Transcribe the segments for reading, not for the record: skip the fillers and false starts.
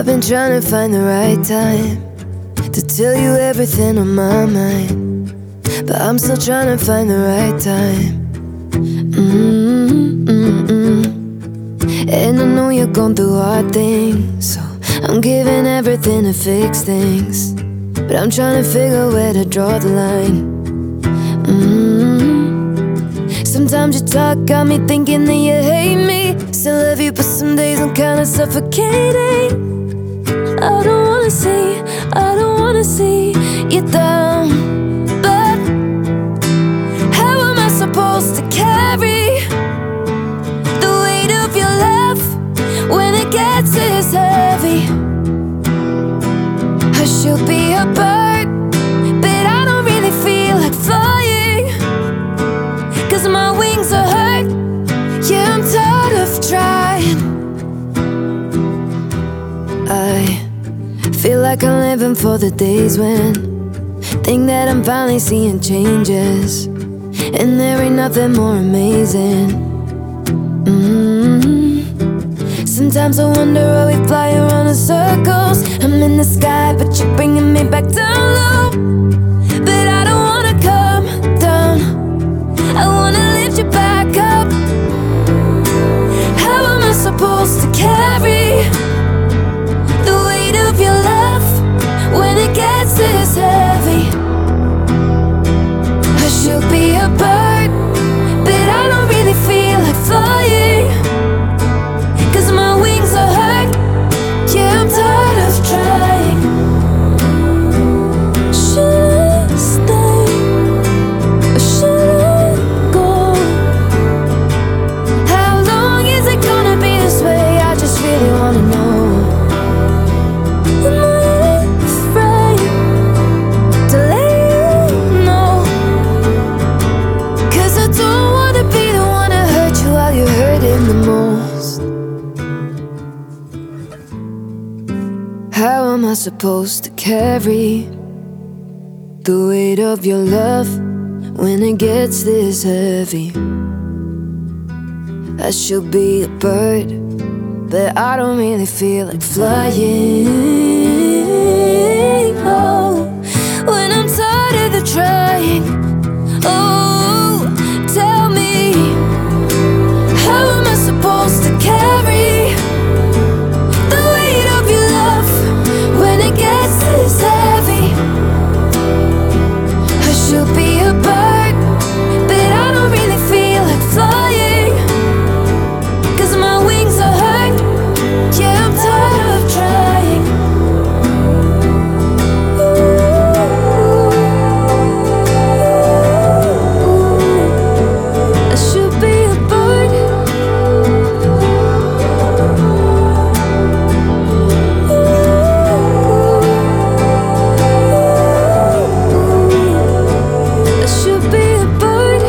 I've been trying to find the right time to tell you everything on my mind, but I'm still trying to find the right time. And I know you're going through hard things, so I'm giving everything to fix things, but I'm trying to figure where to draw the line. Sometimes your talk got me thinking that you hate me. Still love you, but some days I'm kinda suffocating. I don't wanna see you down, but how am I supposed to carry the weight of your love when it gets this heavy? I should be a bird, but I don't really feel like flying, 'cause my wings are hurt. Yeah, I'm tired of trying. I feel like I'm living for the days when think that I'm finally seeing changes, and there ain't nothing more amazing. Sometimes I wonder why we fly around in circles. I'm in the sky, but you're bringing me back down low. But I don't wanna come down, I wanna lift you back up. How am I supposed to carry the weight of your love when it gets this heavy? I should be a bird, but I don't really feel like flying, 'cause my wings are hurt. Yeah, I'm tired of trying. Should I stay or should I go? How long is it gonna be this way? I just really wanna know. Am I afraid to let you know? 'Cause I don't wanna be the one to hurt you while you're hurting the most. How am I supposed to carry the weight of your love when it gets this heavy? I should be a bird, but I don't really feel like flying. Oh, when I'm tired of the trying. Oh, tell me, how am I supposed to carry the weight of your love when it gets this heavy? I should be a bird, but I don't really feel like flying, 'cause my wings are hurt. Yeah, I'm tired of trying. I should be a bird. I should be a bird.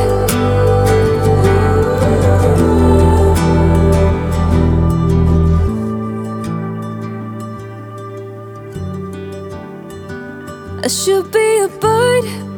I should be a bird.